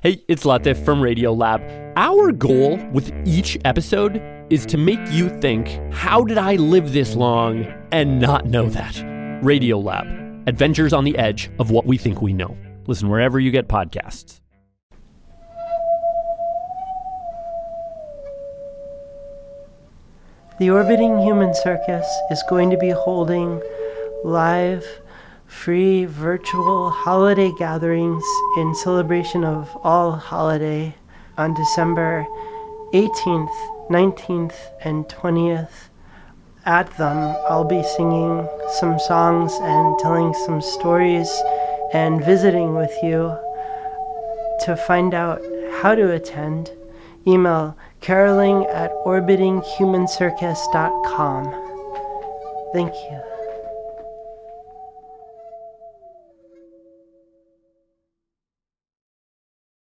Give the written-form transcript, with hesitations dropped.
Hey, it's Latif from Radiolab. Our goal with each episode is to make you think, how did I live this long and not know that? Radiolab, adventures on the edge of what we think we know. Listen wherever you get podcasts. The Orbiting Human Circus is going to be holding live, free, virtual holiday gatherings in celebration of All Holiday on December 18th, 19th, and 20th. At them, I'll be singing some songs and telling some stories and visiting with you. To find out how to attend, email caroling@orbitinghumancircus.com. Thank you.